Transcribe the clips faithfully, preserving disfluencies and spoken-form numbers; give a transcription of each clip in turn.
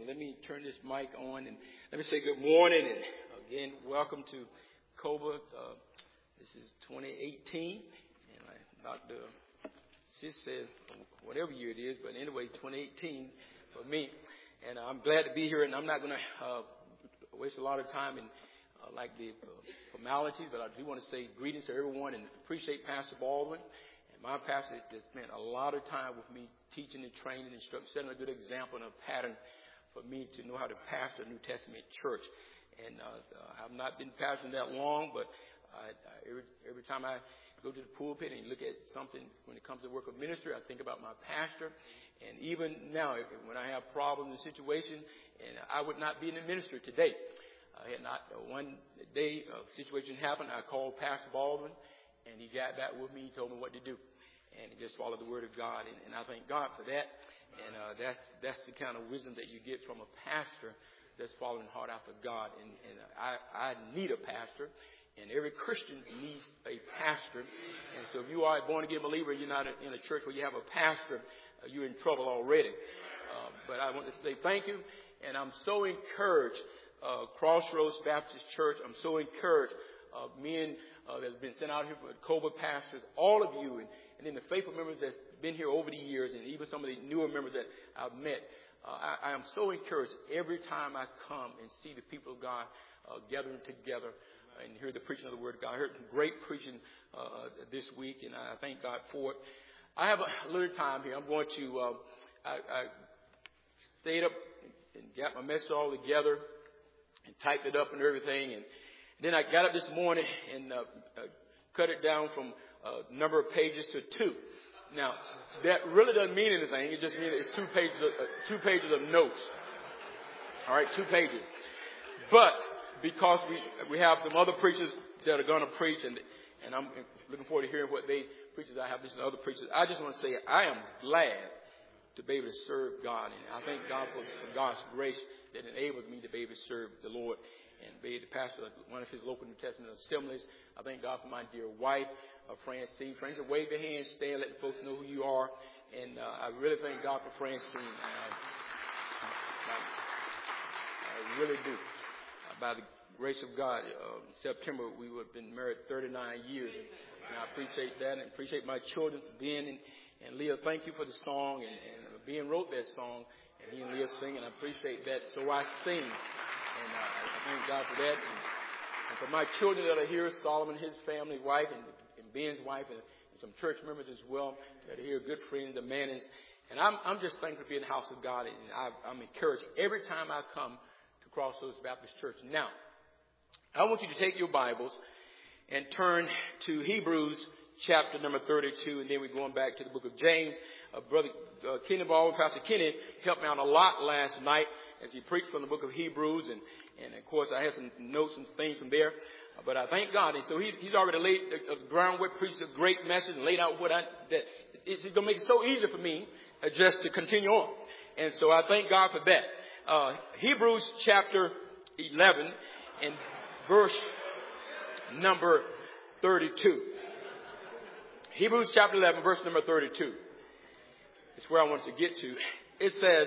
let me turn this mic on and let me say good morning and again, welcome to COBA. Uh, this is twenty eighteen, and I, Doctor Sis said whatever year it is, but anyway, twenty eighteen for me. And I'm glad to be here, and I'm not going to uh, waste a lot of time in uh, like the uh, formalities, but I do want to say greetings to everyone and appreciate Pastor Baldwin. And my pastor has spent a lot of time with me teaching and training, instructing, setting a good example and a pattern for me to know how to pastor a New Testament church. And uh, uh, I've not been pastoring that long, but I, I, every, every time I go to the pulpit and look at something when it comes to work of ministry, I think about my pastor. And even now, if, when I have problems and situations, and I would not be in the ministry today. I had not uh, one day a situation happened. I called Pastor Baldwin, and he got back with me. He told me what to do, and he just followed the word of God. And, and I thank God for that. And uh, that's that's the kind of wisdom that you get from a pastor that's following hard after God. And, and I, I need a pastor, and every Christian needs a pastor. And so if you are a born-again believer, you're not in a church where you have a pastor, uh, you're in trouble already. Uh, but I want to say thank you, and I'm so encouraged. Uh, Crossroads Baptist Church, I'm so encouraged. Uh, men uh, that have been sent out here for COBA pastors, all of you, and, and then the faithful members that's been here over the years, and even some of the newer members that I've met. Uh, I, I am so encouraged every time I come and see the people of God uh, gathering together uh, and hear the preaching of the Word of God. I heard some great preaching uh, this week, and I thank God for it. I have a little time here. I'm going to, uh, I, I stayed up and got my message all together and typed it up and everything. And then I got up this morning and uh, uh, cut it down from a number of pages to two. Now, that really doesn't mean anything. It just means it's two pages of, uh, two pages of notes. All right, two pages. But because we we have some other preachers that are going to preach, and and I'm looking forward to hearing what they preachers I have listened to other preachers. I just want to say I am glad to be able to serve God, and I thank God for, for God's grace that enables me to be able to serve the Lord and be able to pastor one of His local New Testament assemblies. I thank God for my dear wife, uh, Francine. Francine, wave your hands, stand, let the folks know who you are. And uh, I really thank God for Francine. Uh, I, I really do. Uh, by the grace of God, uh, in September we would have been married thirty-nine years, and, and I appreciate that, and appreciate my children for being in. And Leah, thank you for the song, and, and Ben wrote that song, and he and Leah sing, and I appreciate that. So I sing, and uh, I thank God for that. And, and for my children that are here, Solomon, his family, wife, and, and Ben's wife, and, and some church members as well that are here, good friends, the Mannings. And I'm, I'm just thankful to be in the house of God, and I, I'm encouraged every time I come to Crossroads Baptist Church. Now, I want you to take your Bibles and turn to Hebrews chapter number thirty-two, and then we're going back to the book of James. Uh, Brother uh, Kenny Baldwin, Pastor Kenny, helped me out a lot last night as he preached from the book of Hebrews, and, and of course I had some notes and things from there. Uh, but I thank God, and so he, he's already laid the uh, groundwork, preached a great message, and laid out what I that it's going to make it so easy for me uh, just to continue on. And so I thank God for that. Uh, Hebrews chapter eleven and verse number thirty-two. Hebrews chapter eleven, verse number thirty-two. It's where I want to get to. It says,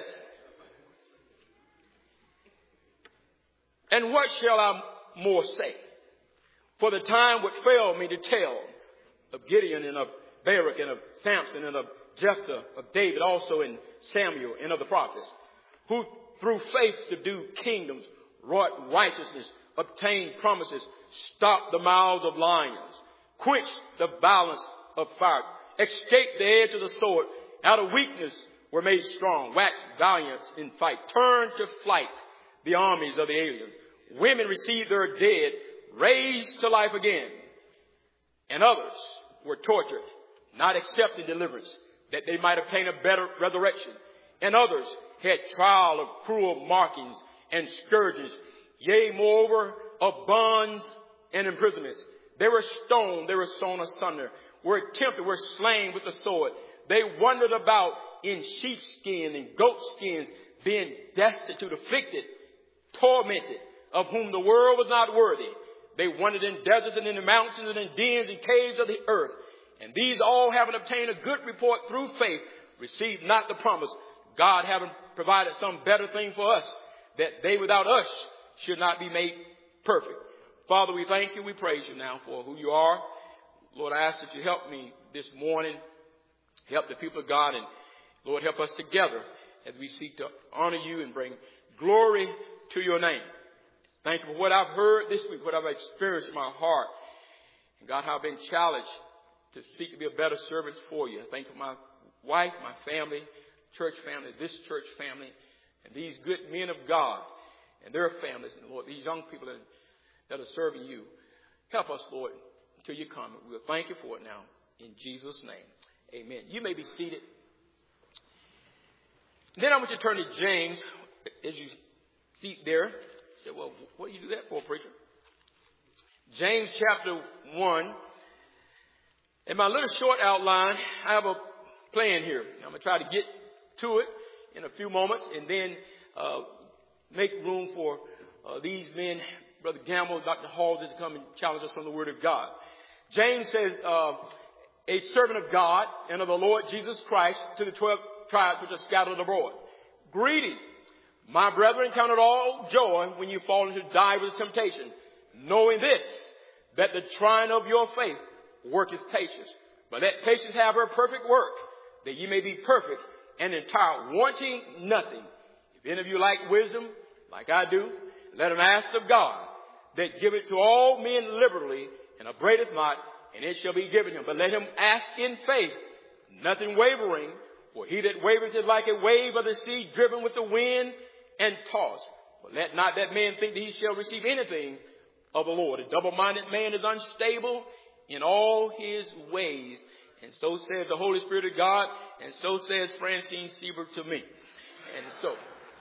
"And what shall I more say? For the time would fail me to tell of Gideon and of Barak and of Samson and of Jephthah, of David also and Samuel and of the prophets, who through faith subdued kingdoms, wrought righteousness, obtained promises, stopped the mouths of lions, quenched the violence of fire, escaped the edge of the sword, out of weakness were made strong, waxed valiant in fight, turned to flight the armies of the aliens. Women received their dead, raised to life again. And others were tortured, not accepting deliverance, that they might obtain a better resurrection. And others had trial of cruel markings and scourges, yea, moreover, of bonds and imprisonments. They were stoned, they were sawn asunder, were tempted, were slain with the sword. They wandered about in sheepskin and goatskins, being destitute, afflicted, tormented, of whom the world was not worthy. They wandered in deserts and in the mountains and in dens and caves of the earth. And these all, having obtained a good report through faith, received not the promise, God having provided some better thing for us, that they without us should not be made perfect. Father, we thank you. We praise you now for who you are. Lord, I ask that you help me this morning. Help the people of God. And Lord, help us together as we seek to honor you and bring glory to your name. Thank you for what I've heard this week, what I've experienced in my heart. And God, how I've been challenged to seek to be a better servant for you. Thank you for my wife, my family, church family, this church family, and these good men of God and their families. And Lord, these young people that, that are serving you. Help us, Lord, until you come. We'll thank you for it now. In Jesus' name, amen. You may be seated. Then I want you to turn to James as you see there. You say, well, what do you do that for, preacher? James chapter one. In my little short outline, I have a plan here. I'm going to try to get to it in a few moments and then uh, make room for uh, these men, Brother Gamble, Doctor Hall, to come and challenge us from the Word of God. James says, uh, a servant of God and of the Lord Jesus Christ to the twelve tribes which are scattered abroad. Greeting, my brethren, count it all joy when you fall into divers temptation, knowing this, that the trying of your faith worketh patience. But let patience have her perfect work, that ye may be perfect and entire, wanting nothing. If any of you like wisdom, like I do, let him ask of God, that giveth to all men liberally, and upbraideth not, and it shall be given him. But let him ask in faith, nothing wavering, for he that wavereth is like a wave of the sea, driven with the wind and tossed. But let not that man think that he shall receive anything of the Lord. A double-minded man is unstable in all his ways. And so says the Holy Spirit of God, and so says Francine Seaver to me. And so,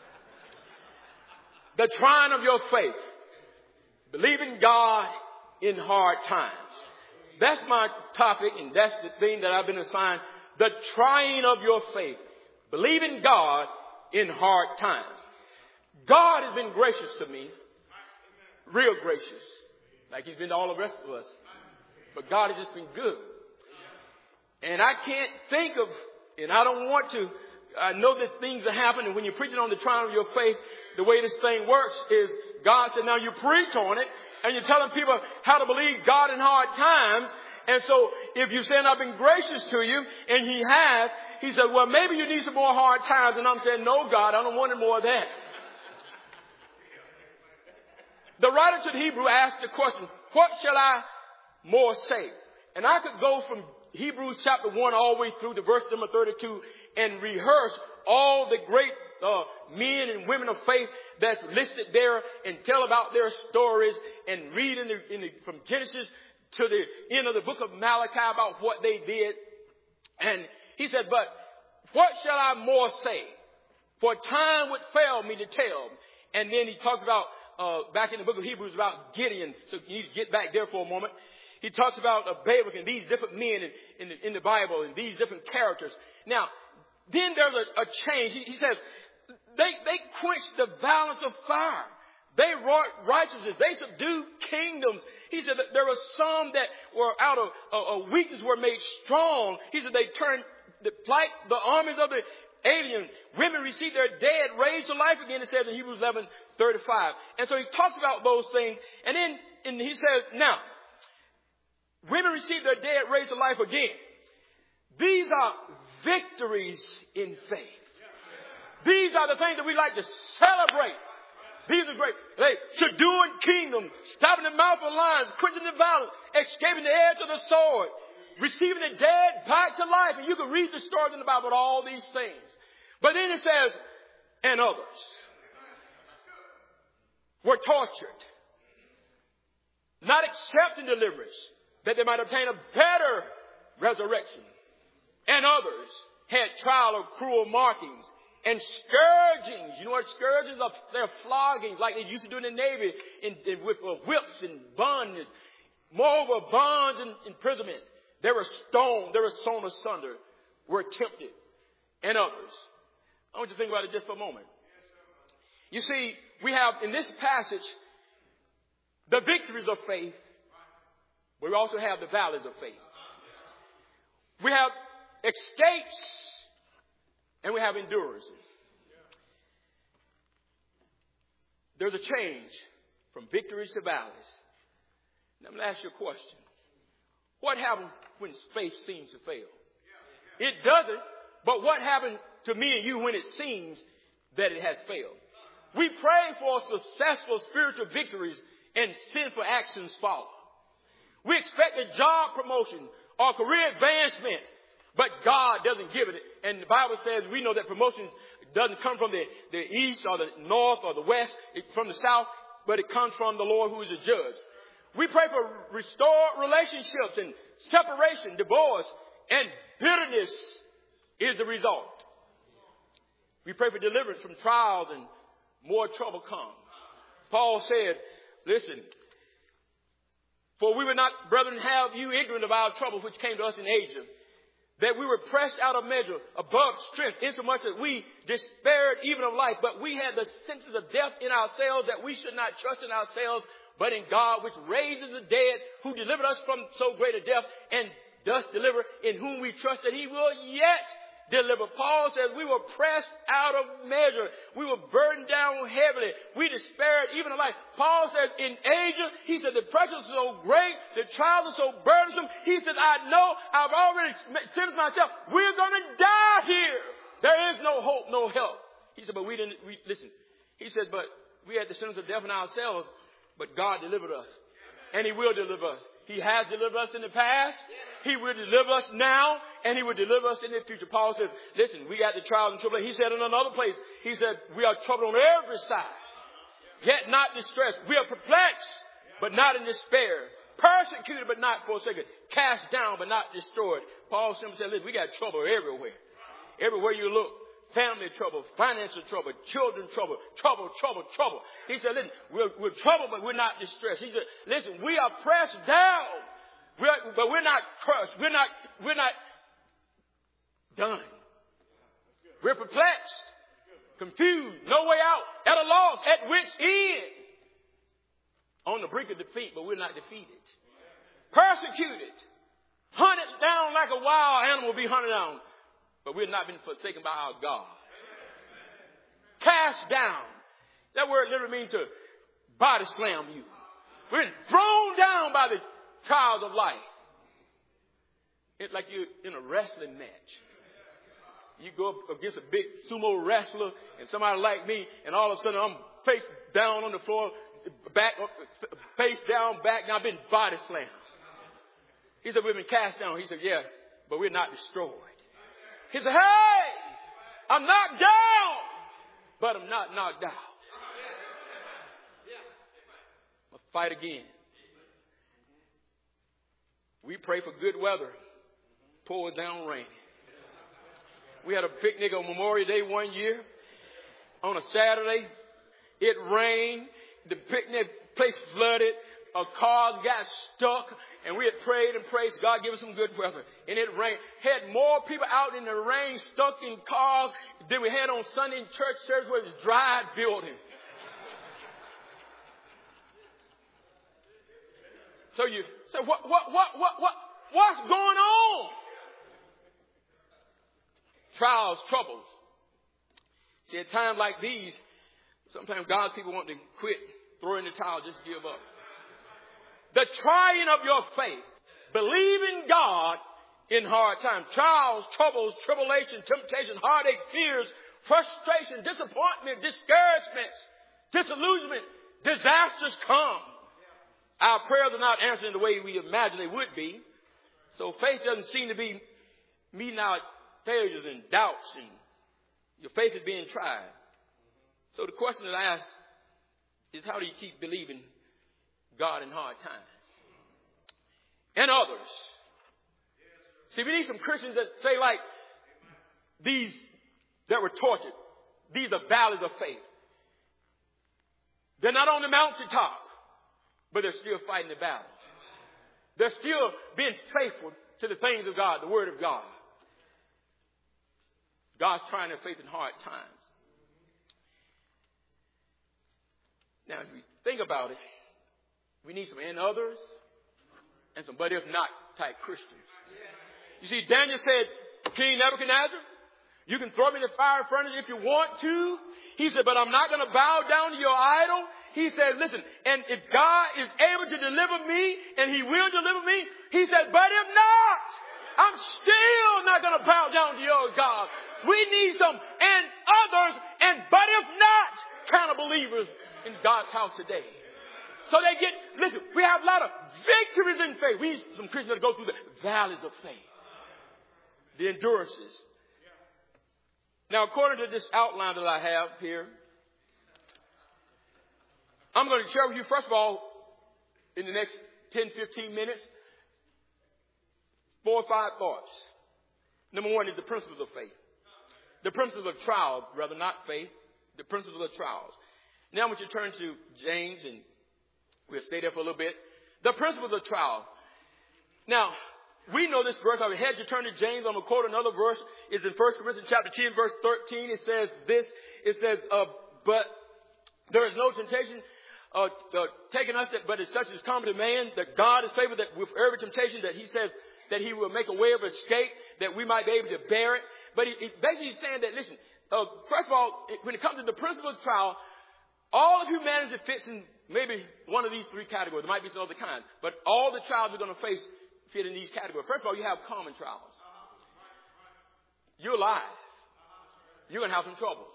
the trying of your faith, believing God in hard times. That's my topic, and that's the thing that I've been assigned. The trying of your faith, believing God in hard times. God has been gracious to me, real gracious, like he's been to all the rest of us. But God has just been good. And I can't think of, and I don't want to, I know that things are happening. When you're preaching on the trial of your faith, the way this thing works is God said, now you preach on it, and you're telling people how to believe God in hard times. And so if you're saying I've been gracious to you, and he has, he said, well, maybe you need some more hard times. And I'm saying, no, God, I don't want any more of that. The writer to the Hebrew asked the question, what shall I more say? And I could go from Hebrews chapter one all the way through to verse number thirty-two and rehearse all the great uh, men and women of faith that's listed there and tell about their stories and read in the, in the, from Genesis to the end of the book of Malachi about what they did. And he said, but what shall I more say? For time would fail me to tell. And then he talks about Uh, back in the book of Hebrews about Gideon. So you need to get back there for a moment. He talks about uh, Balak and these different men in, in, the, in the Bible and these different characters. Now, then there's a, a change. He, he says, they, they quenched the balance of fire. They wrought righteousness. They subdued kingdoms. He said that there were some that were out of uh, weakness were made strong. He said they turned the flight, the armies of the alien. Women received their dead, raised to life again, it says in Hebrews eleven thirty-five. And so he talks about those things. And then and he says, now, women received their dead, raised to life again. These are victories in faith. These are the things that we like to celebrate. These are great. Hey, subduing kingdoms, stopping the mouth of lions, quenching the violence, escaping the edge of the sword, receiving the dead back to life. And you can read the stories in the Bible about all these things. But then it says, and others were tortured, not accepting deliverance, that they might obtain a better resurrection. And others had trial of cruel markings and scourgings. You know what scourgings are? They're floggings like they used to do in the Navy in, in, with uh, whips and bonds. Moreover, bonds and imprisonment. They were stoned. They were sown asunder. Were tempted. And others. I want you to think about it just for a moment. You see, we have in this passage the victories of faith. But we also have the valleys of faith. We have escapes And we have endurance. There's a change from victories to valleys. Now, I'm going to ask you a question. What happens when faith seems to fail? It doesn't, but what happens to me and you when it seems that it has failed? We pray for successful spiritual victories and sinful actions follow. We expect a job promotion or career advancement, but God doesn't give it. And the Bible says we know that promotion doesn't come from the, the east or the north or the west, it, from the south, but it comes from the Lord who is a judge. We pray for restored relationships and separation, divorce, and bitterness is the result. We pray for deliverance from trials and more trouble comes. Paul said, listen, for we would not, brethren, have you ignorant of our trouble which came to us in Asia, that we were pressed out of measure, above strength, insomuch that we despaired even of life. But we had the senses of death in ourselves, that we should not trust in ourselves, but in God, which raises the dead, who delivered us from so great a death, and does deliver, in whom we trust that he will yet deliver. Paul says we were pressed out of measure. We were burdened down heavily. We despaired even of life. Paul says in Asia, he said the pressures are so great, the trials are so burdensome. He said, I know, I've already said to myself, we're going to die here. There is no hope, no help. He said, but we didn't, we, listen. He said, but we had the sentence of death in ourselves, but God delivered us. And he will deliver us. He has delivered us in the past. He will deliver us now, and he will deliver us in the future. Paul says, listen, we got the trials and tribulations. He said in another place, he said, we are troubled on every side, yet not distressed. We are perplexed, but not in despair. Persecuted, but not forsaken. Cast down, but not destroyed. Paul simply said, listen, we got trouble everywhere. Everywhere you look. Family trouble, financial trouble, children trouble, trouble, trouble, trouble. He said, listen, we're, we're troubled, but we're not distressed. He said, listen, we are pressed down, we're, but we're not crushed. We're not, we're not done. We're perplexed, confused, no way out, at a loss, at which end. On the brink of defeat, but we're not defeated. Persecuted, hunted down like a wild animal be hunted down. But we've not been forsaken by our God. Cast down. That word literally means to body slam you. We're thrown down by the trials of life. It's like you're in a wrestling match. You go up against a big sumo wrestler and somebody like me, and all of a sudden I'm face down on the floor, back, face down, back, and I've been body slammed. He said, we've been cast down. He said, yeah, but we're not destroyed. He said, hey, I'm knocked down, but I'm not knocked out. I'll fight again. We pray for good weather. Pour down rain. We had a picnic on Memorial Day one year. On a Saturday, it rained. The picnic place flooded. Our cars got stuck. And we had prayed and prayed. God give us some good weather. And it rained. Had more people out in the rain, stuck in cars, than we had on Sunday in church service where it was dry building. So you say, so what, what, what, what, what, what's going on? Trials, troubles. See, at times like these, sometimes God's people want to quit, throw in the towel, just give up. The trying of your faith. Believe in God in hard times. Trials, troubles, tribulation, temptation, heartache, fears, frustration, disappointment, discouragements, disillusionment, disasters come. Our prayers are not answered in the way we imagine they would be. So faith doesn't seem to be meeting our failures and doubts, and your faith is being tried. So the question that I ask is, how do you keep believing God in hard times? And others. See, we need some Christians that say, like, these that were tortured, these are valleys of faith. They're not on the mountaintop, but they're still fighting the battle. They're still being faithful to the things of God, the Word of God. God's trying their faith in hard times. Now, if we think about it, we need some and others and some but if not type Christians. You see, Daniel said, King Nebuchadnezzar, You can throw me in the fire furnace if you want to. He said, but I'm not going to bow down to your idol. He said, listen, and if God is able to deliver me, and he will deliver me, he said, but if not, I'm still not going to bow down to your God. We need some and others, and but if not, kind of believers in God's house today. So they get, listen, we have a lot of victories in faith. We need some Christians that go through the valleys of faith, the endurances. Now, according to this outline that I have here, I'm going to share with you, first of all, in the next ten, fifteen minutes, four or five thoughts. Number one is the principles of faith. The principles of trials, rather not faith, the principles of trials. Now I want you to turn to James, and we'll stay there for a little bit. The principles of trial. Now, we know this verse. I had you turn to James. I'm going to quote another verse. It's in First Corinthians chapter ten, verse thirteen. It says this. It says, uh, but there is no temptation uh, uh, taken us, that, but it's such as common to man, that God is faithful that with every temptation that he says that he will make a way of escape, that we might be able to bear it. But he, he basically is saying that, listen, uh, first of all, it, when it comes to the principle of trial, all of humanity fits in maybe one of these three categories. There might be some other kind, but all the trials we're going to face fit in these categories. First of all, you have common trials. You're alive. You're going to have some troubles.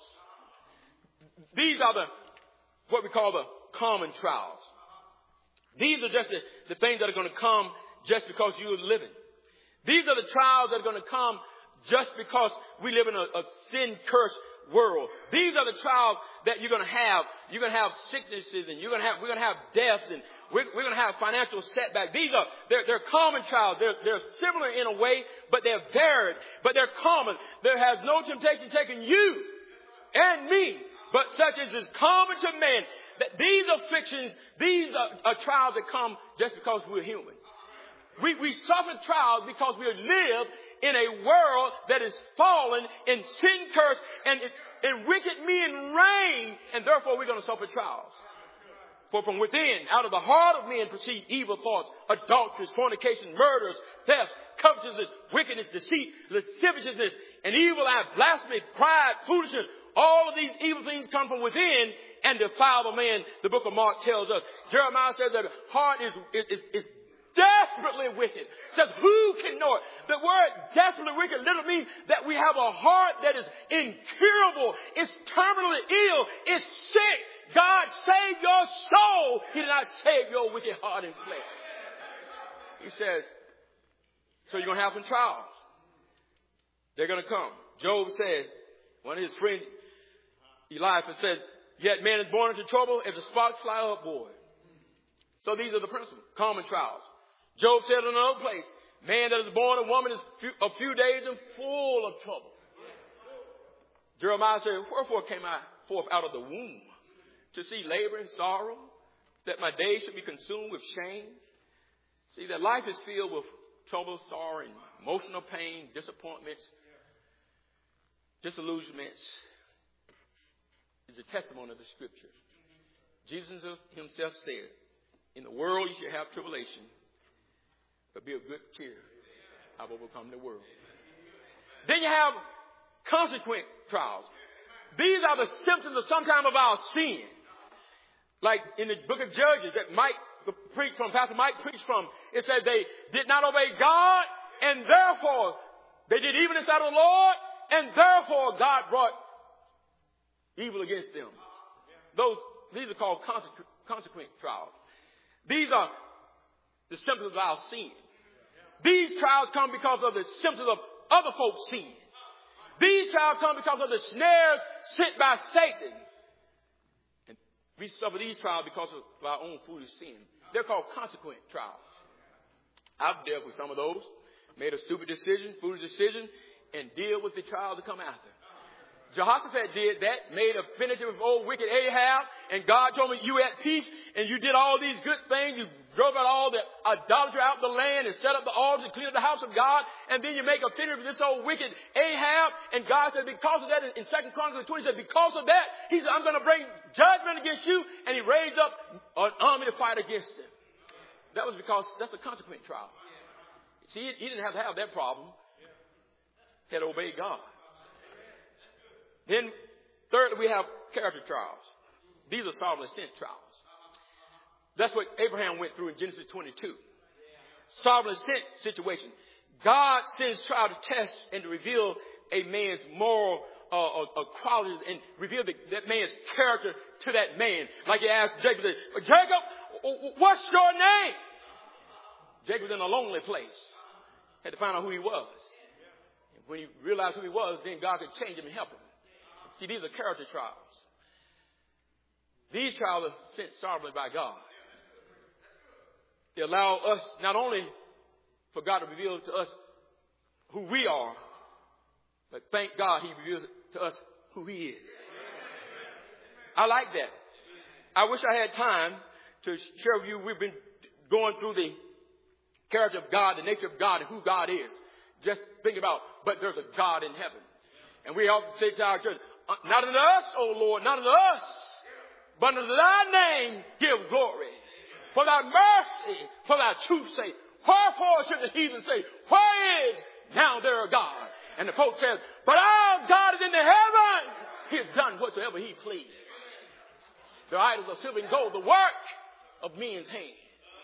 These are the, what we call the common trials. These are just the, the things that are going to come just because you're living. These are the trials that are going to come just because we live in a, a sin-cursed world. These are the trials that you're going to have. You're going to have sicknesses, and you're going to have, we're going to have deaths, and we're, we're going to have financial setbacks. These are, they're, they're common trials. They're, they're similar in a way, but they're varied, but they're common. There has no temptation taken you and me, but such as is common to man. That these afflictions, these are, are trials that come just because we're human. We, we suffer trials because we live in a world that is fallen in sin curse and, and wicked men reign, and therefore we're going to suffer trials. For from within, out of the heart of men proceed evil thoughts, adulteries, fornication, murders, theft, covetousness, wickedness, deceit, lasciviousness, and evil eye, blasphemy, pride, foolishness. All of these evil things come from within and defile the man, the book of Mark tells us. Jeremiah says that the heart is, is, is desperately wicked. Says, who can know it? The word desperately wicked literally means that we have a heart that is incurable. It's terminally ill. It's sick. God saved your soul. He did not save your wicked heart and flesh. He says, so you're going to have some trials. They're going to come. Job said, one of his friends, Eliphaz, said, yet man is born into trouble as the sparks fly upward. So these are the principles, common trials. Job said in another place, man that is born of woman is few, a few days and full of trouble. Jeremiah said, wherefore came I forth out of the womb to see labor and sorrow, that my days should be consumed with shame? See, that life is filled with trouble, sorrow, and emotional pain, disappointments, disillusionments. Is a testimony of the scriptures. Jesus himself said, in the world you shall have tribulation, but be of good cheer. I've overcome the world. Then you have consequent trials. These are the symptoms of sometime of our sin. Like in the book of Judges that Mike preached from, Pastor Mike preached from, it said they did not obey God, and therefore they did evil in the sight of the Lord, and therefore God brought evil against them. Those, these are called consequent, consequent trials. These are the symptoms of our sin. These trials come because of the symptoms of other folks' sin. These trials come because of the snares sent by Satan. And we suffer these trials because of our own foolish sin. They're called consequent trials. I've dealt with some of those, made a stupid decision, foolish decision, and deal with the trials that come after. Jehoshaphat did that, made a affinity with old wicked Ahab, and God told me, you at peace, and you did all these good things. You drove out all the idolatry out of the land and set up the altars and cleaned up the house of God, and then you make a affinity with this old wicked Ahab, and God said, because of that, in Second Chronicles twenty, he said, because of that, he said, I'm going to bring judgment against you, and he raised up an army to fight against them. That was because that's a consequent trial. See, he didn't have to have that problem. He had to obey God. Then thirdly, we have character trials. These are sovereign sin trials. That's what Abraham went through in Genesis twenty-two. Sovereign sin situation. God sends trial to test and to reveal a man's moral uh, uh, uh, qualities and reveal the, that man's character to that man. Like he asked Jacob, Jacob, what's your name? Jacob was in a lonely place. Had to find out who he was. And when he realized who he was, then God could change him and help him. See, these are character trials. These trials are sent sovereignly by God. They allow us not only for God to reveal to us who we are, but thank God he reveals to us who he is. I like that. I wish I had time to share with you. We've been going through the character of God, the nature of God, and who God is. Just think about, but there's a God in heaven. And we often say to our church, not unto us, O Lord, not unto us, but unto thy name give glory. For thy mercy, for thy truth's sake. Wherefore should the heathen say, where is now there a God? And the folks says, but our God is in the heaven. He has done whatsoever he pleased. The idols of silver and gold, the work of men's hands.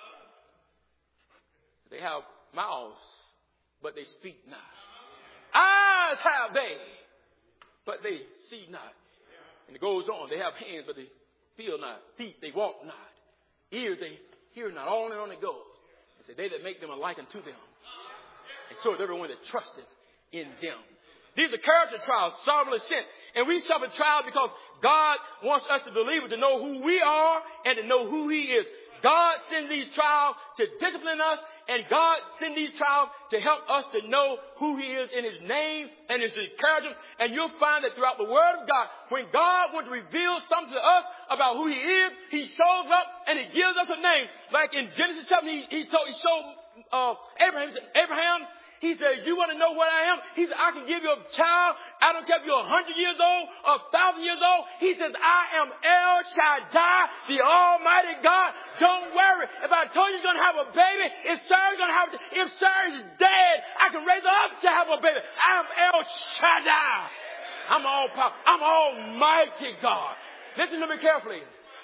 They have mouths, but they speak not. Eyes have they, but they see not. And it goes on. They have hands, but they feel not. Feet, they walk not. Ears, they hear not. On and on it goes. And say, they that make them are like unto them. And so is everyone that trusteth in them. These are character trials, sovereignly sent. And we suffer trials because God wants us to believe, to know who we are and to know who he is. God sends these trials to discipline us, and God sends these trials to help us to know who he is in his name and his character. And you'll find that throughout the word of God, when God wants to reveal something to us about who he is, he shows up and he gives us a name. Like in Genesis seven, he, he, told, he showed uh, Abraham, he said, Abraham, he said, you want to know what I am? He said, I can give you a child. I don't care if you're a hundred years old or a thousand years old. He says, I am El Shaddai, the Almighty God. Don't worry. If I told you you're going to have a baby, if Sarah's going to have, if Sarah's dead, I can raise her up to have a baby. I am El Shaddai. I'm all powerful. I'm Almighty God. Listen to me carefully.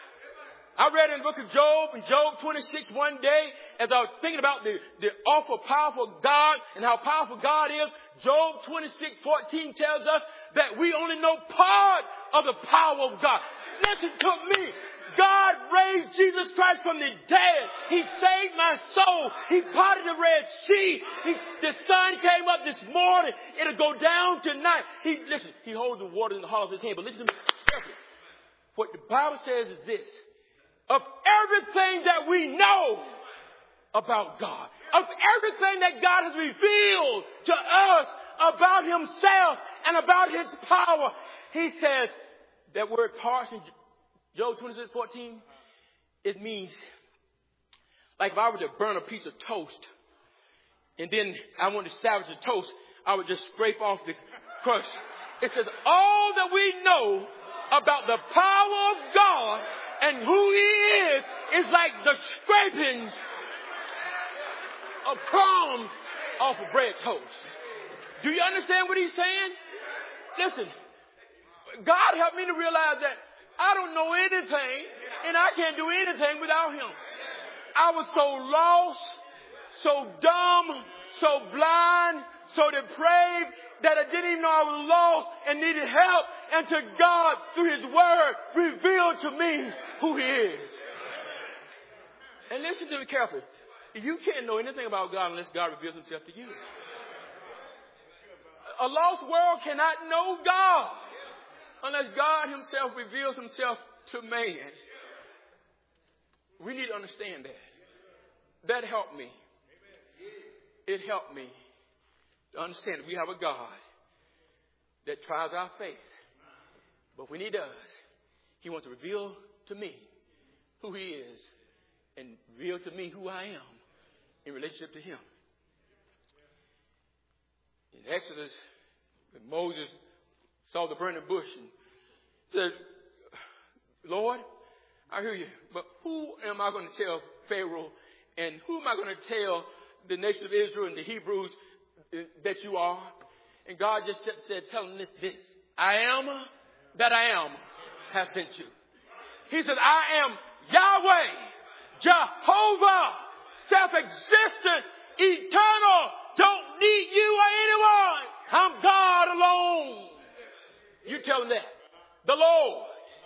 I read in the book of Job, in Job twenty-six, one day, as I was thinking about the, the awful, powerful God and how powerful God is. Job twenty-six, fourteen tells us that we only know part of the power of God. Listen to me. God raised Jesus Christ from the dead. He saved my soul. He parted the Red Sea. He, the sun came up this morning. It'll go down tonight. He, listen, he holds the water in the hollow of his hand. But listen to me carefully. What the Bible says is this. Of everything that we know about God, of everything that God has revealed to us about himself and about his power, he says that word parts in Job twenty-six, fourteen, it means like if I were to burn a piece of toast and then I wanted to salvage the toast, I would just scrape off the crust. It says all that we know about the power of God and who he is, is like the scrapings of crumbs off of bread toast. Do you understand what he's saying? Listen, God helped me to realize that I don't know anything and I can't do anything without him. I was so lost, so dumb, so blind, so depraved that I didn't even know I was lost and needed help. And to God, through his word, revealed to me who he is. And listen to me carefully. You can't know anything about God unless God reveals himself to you. A lost world cannot know God unless God himself reveals himself to man. We need to understand that. That helped me. It helped me to understand that we have a God that tries our faith. But when he does, he wants to reveal to me who he is and reveal to me who I am in relationship to him. In Exodus, when Moses saw the burning bush and said, Lord, I hear you, but who am I going to tell Pharaoh and who am I going to tell the nation of Israel and the Hebrews that you are? And God just said, tell them this, this. I am that I am has sent you. He says, I am Yahweh, Jehovah, self-existent, eternal, don't need you or anyone. I'm God alone. You tell him that. The Lord.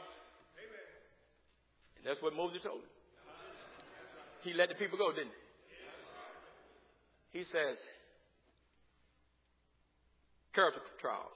And that's what Moses told him. He let the people go, didn't he? He says, character trials.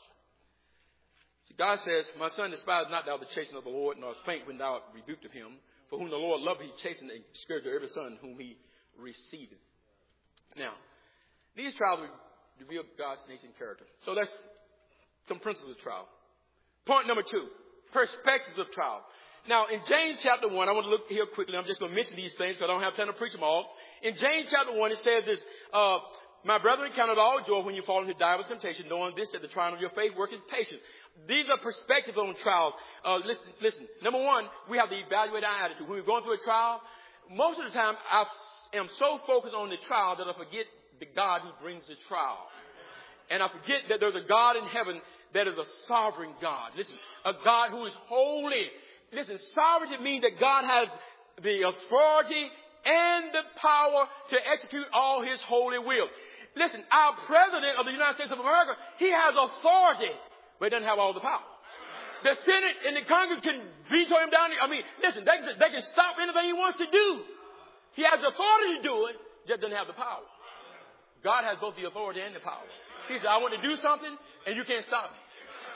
See, God says, my son, despise not thou the chastening of the Lord, nor faint when thou art rebuked of him. For whom the Lord loveth, he chasteneth and scourgeth every son whom he receiveth. Now, these trials reveal God's nature and character. So that's some principles of trial. Point number two, perspectives of trial. Now, in James chapter one, I want to look here quickly. I'm just going to mention these things because I don't have time to preach them all. In James chapter one, it says this, uh, my brethren, count it all joy when you fall into diverse temptation, knowing this, that the trial of your faith worketh patience. These are perspectives on trials. Uh, listen, listen. Number one, we have to evaluate our attitude. When we're going through a trial, most of the time I am so focused on the trial that I forget the God who brings the trial. And I forget that there's a God in heaven that is a sovereign God. Listen, a God who is holy. Listen, sovereignty means that God has the authority and the power to execute all his holy will. Listen, our president of the United States of America, he has authority, but he doesn't have all the power. The Senate and the Congress can veto him down. I mean, listen, they, they can stop anything he wants to do. He has the authority to do it, just doesn't have the power. God has both the authority and the power. He said, I want to do something, and you can't stop me.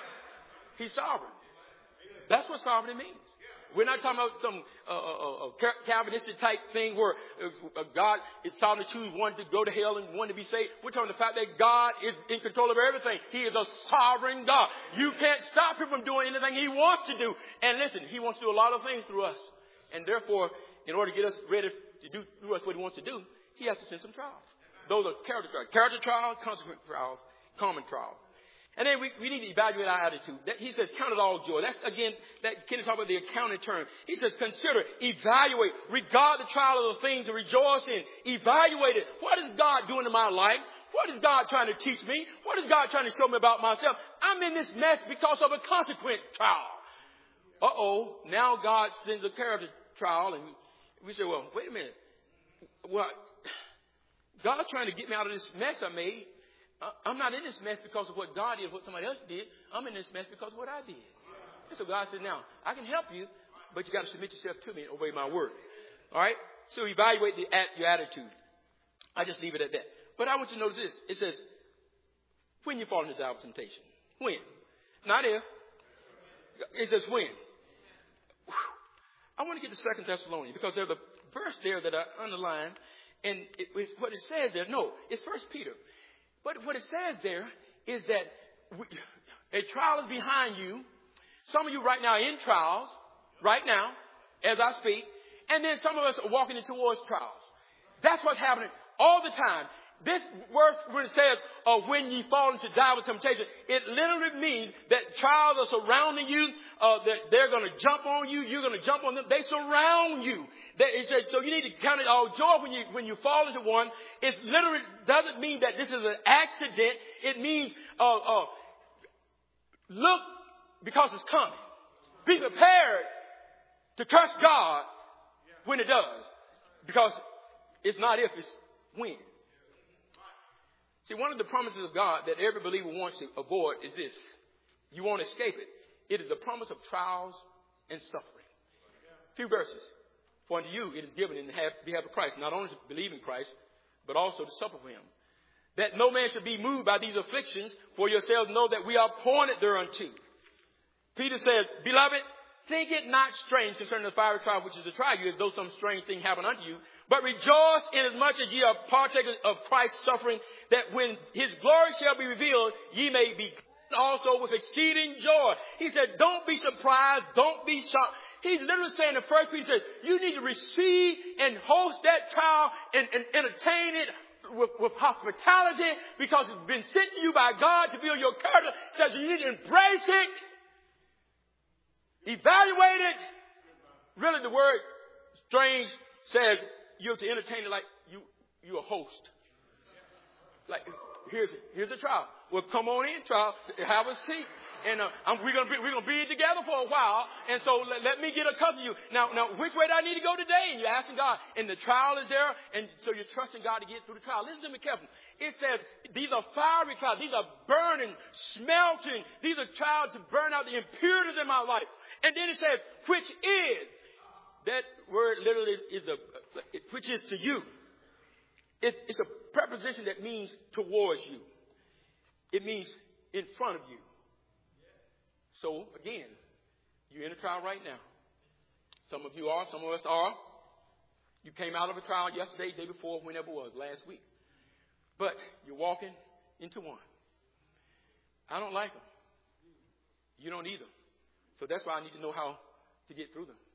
He's sovereign. That's what sovereignty means. We're not talking about some uh, uh, uh, Calvinistic type thing where uh, God is sovereign to choose one to go to hell and one to be saved. We're talking about the fact that God is in control of everything. He is a sovereign God. You can't stop him from doing anything he wants to do. And listen, he wants to do a lot of things through us. And therefore, in order to get us ready to do through us what he wants to do, he has to send some trials. Those are character trials. Character trials, consequent trials, common trials. And then we, we need to evaluate our attitude. That, he says, count it all joy. That's, again, that Kenny talked about the accounting term. He says, consider, evaluate, regard the trial of the things to rejoice in. Evaluate it. What is God doing in my life? What is God trying to teach me? What is God trying to show me about myself? I'm in this mess because of a consequent trial. Uh-oh, now God sends a character trial. And we say, well, wait a minute. What? God's trying to get me out of this mess I made. I'm not in this mess because of what God did, what somebody else did. I'm in this mess because of what I did. And so God said, now, I can help you, but you got to submit yourself to me and obey my word. All right? So evaluate the, your attitude. I just leave it at that. But I want you to notice this. It says, when you fall into doubt temptation. When? Not if. It says when. Whew. I want to get to Second Thessalonians because there's a verse there that I underlined. And it, what it says there, no, it's First Peter. But what it says there is that we, a trial is behind you. Some of you right now are in trials, right now, as I speak. And then some of us are walking towards trials. That's what's happening all the time. This verse, when it says, uh, when ye fall into diverse temptation, it literally means that trials are surrounding you, uh, that they're going to jump on you, you're going to jump on them. They surround you. They, it says, so you need to count it all joy when you, when you fall into one. It literally doesn't mean that this is an accident. It means, uh, uh, look, because it's coming. Be prepared to trust God when it does. Because it's not if, it's when. See, one of the promises of God that every believer wants to avoid is this. You won't escape it. It is the promise of trials and suffering. A few verses. For unto you it is given in behalf of Christ, not only to believe in Christ, but also to suffer for him. That no man should be moved by these afflictions, for yourselves know that we are appointed thereunto. Peter says, beloved, think it not strange concerning the fiery trial which is to try you, as though some strange thing happened unto you. But rejoice inasmuch as ye are partakers of Christ's suffering, that when his glory shall be revealed, ye may be also with exceeding joy. He said, don't be surprised, don't be shocked. He's literally saying in First Peter, says, you need to receive and host that trial and, and entertain it with, with hospitality because it's been sent to you by God to build your character. He says you need to embrace it, evaluate it. Really, the word strange says you're to entertain it like you, you're a host. Like, here's, here's a trial. Well, come on in, trial. Have a seat. And uh, I'm, we're going to be, we're going to be together for a while. And so let, let me get accustomed to you. Now, now, which way do I need to go today? And you're asking God. And the trial is there. And so you're trusting God to get through the trial. Listen to me carefully. It says these are fiery trials. These are burning, smelting. These are trials to burn out the impurities in my life. And then it says, which is. That word literally is a, which is to you. It, it's a preposition that means towards you. It means in front of you. So, again, you're in a trial right now. Some of you are, some of us are. You came out of a trial yesterday, day before, whenever it was, last week. But you're walking into one. I don't like them. You don't either. So that's why I need to know how to get through them.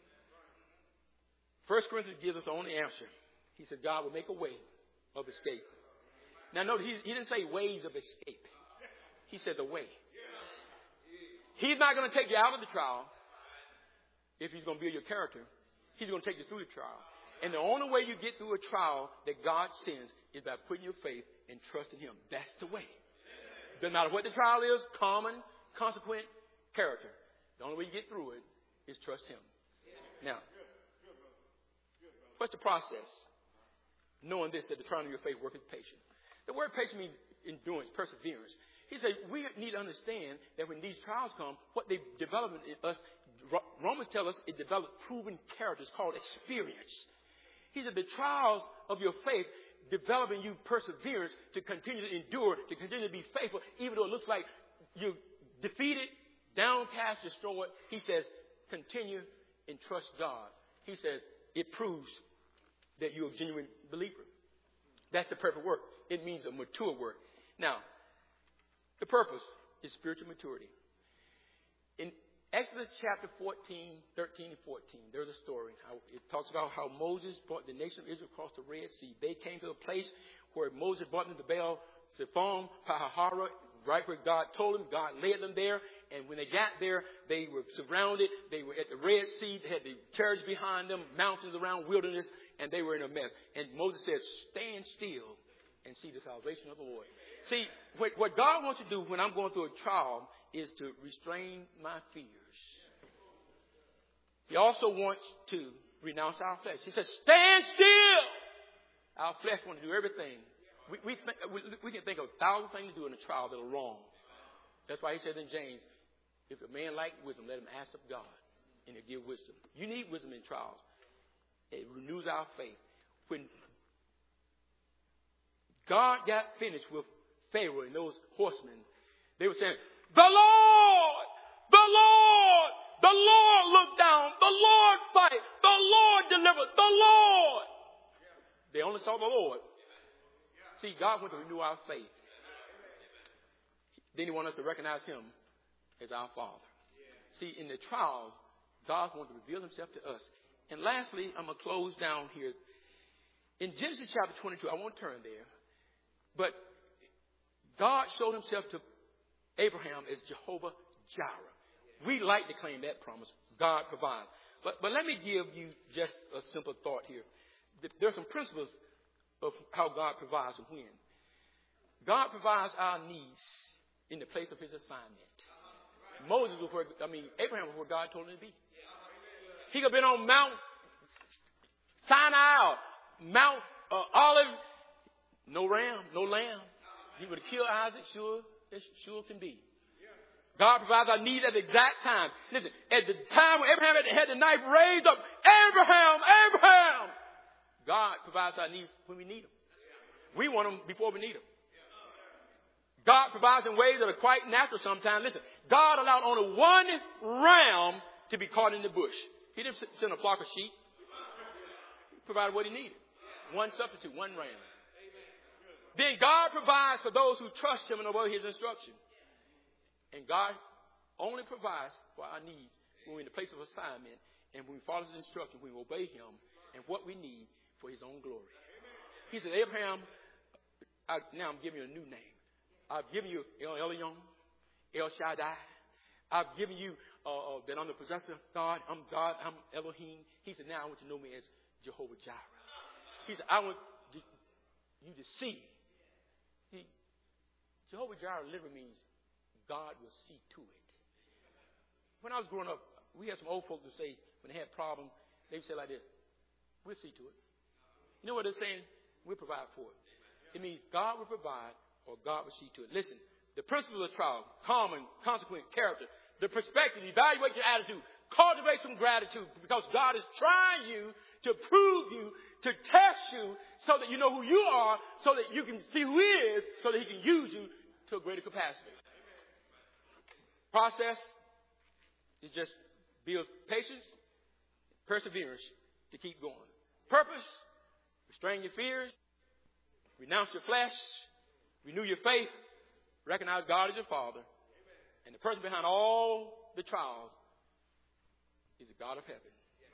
First Corinthians gives us the only answer. He said God will make a way of escape. Now, note, he, he didn't say ways of escape. He said the way. He's not going to take you out of the trial if he's going to build your character. He's going to take you through the trial. And the only way you get through a trial that God sends is by putting your faith and trusting him. That's the way. Doesn't matter what the trial is, common, consequent, character. The only way you get through it is trust him. Now, what's the process? Knowing this, that the trial of your faith worketh patience. The word patience means endurance, perseverance. He said we need to understand that when these trials come, what they develop in us, Romans tell us it develops proven character. It's called experience. He said the trials of your faith develop in you perseverance to continue to endure, to continue to be faithful, even though it looks like you're defeated, downcast, destroyed. He says continue and trust God. He says it proves that you're a genuine believer. That's the perfect work. It means a mature work. Now, the purpose is spiritual maturity. In Exodus chapter fourteen, thirteen and fourteen, there's a story. How it talks about how Moses brought the nation of Israel across the Red Sea. They came to a place where Moses brought them to Baal Zephon, Pahahara, right where God told them. God led them there. And when they got there, they were surrounded. They were at the Red Sea. They had the chariots behind them, mountains around, wilderness, and they were in a mess. And Moses said, stand still and see the salvation of the Lord. See, what, what God wants to do when I'm going through a trial is to restrain my fears. He also wants to renounce our flesh. He says, stand still. Our flesh wants to do everything. We, we, think, we, we can think of a thousand things to do in a trial that are wrong. That's why he said in James, if a man lack wisdom, let him ask of God, and he'll give wisdom. You need wisdom in trials. It renews our faith. When God got finished with Pharaoh and those horsemen, they were saying, the Lord, the Lord, the Lord looked down, the Lord fight, the Lord delivered, the Lord. They only saw the Lord. See, God wants to renew our faith. Then he wants us to recognize him as our Father. See, in the trials, God wants to reveal himself to us. And lastly, I'm going to close down here. In Genesis chapter twenty-two, I won't turn there, but God showed himself to Abraham as Jehovah Jireh. We like to claim that promise. God provides. But, but let me give you just a simple thought here. There are some principles of how God provides and when. God provides our needs in the place of his assignment. Moses was where, I mean, Abraham was where God told him to be. He could have been on Mount Sinai, Mount uh, Olive, no ram, no lamb. He would have killed Isaac, sure, it sure can be. God provides our needs at the exact time. Listen, at the time when Abraham had the knife raised up, Abraham, Abraham, God provides our needs when we need them. We want them before we need them. God provides in ways that are quite natural sometimes. Listen, God allowed only one ram to be caught in the bush. He didn't send a flock of sheep. He provided what he needed. One substitute, one ram. Then God provides for those who trust him and obey his instruction. And God only provides for our needs when we're in the place of assignment and when we follow his instruction, we obey him and what we need for his own glory. He said, Abraham, I, now I'm giving you a new name. I've given you El Elyon, El Shaddai. I've given you uh, uh, that I'm the possessor of God. I'm God. I'm Elohim. He said, now I want you to know me as Jehovah Jireh. He said, I want you to see. See, Jehovah Jireh literally means God will see to it. When I was growing up, we had some old folks that say, when they had problems, they would say like this, we'll see to it. You know what they're saying? We'll provide for it. It means God will provide or God will see to it. Listen, the principle of trial, common, consequent character, the perspective, evaluate your attitude, cultivate some gratitude because God is trying you to prove you, to test you so that you know who you are, so that you can see who He is, so that He can use you to a greater capacity. Process is just build patience, perseverance to keep going. Purpose, restrain your fears, renounce your flesh, renew your faith, recognize God as your Father, and the person behind all the trials is the God of heaven.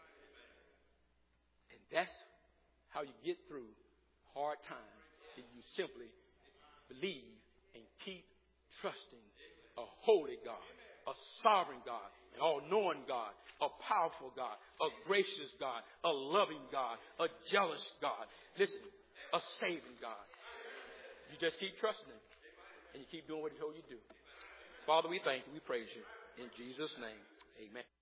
And that's how you get through hard times, is you simply believe and keep trusting a holy God, a sovereign God, an all-knowing God, a powerful God, a gracious God, a loving God, a jealous God. Listen, a saving God. You just keep trusting Him, and you keep doing what He told you to do. Father, we thank you. We praise you. In Jesus' name, amen.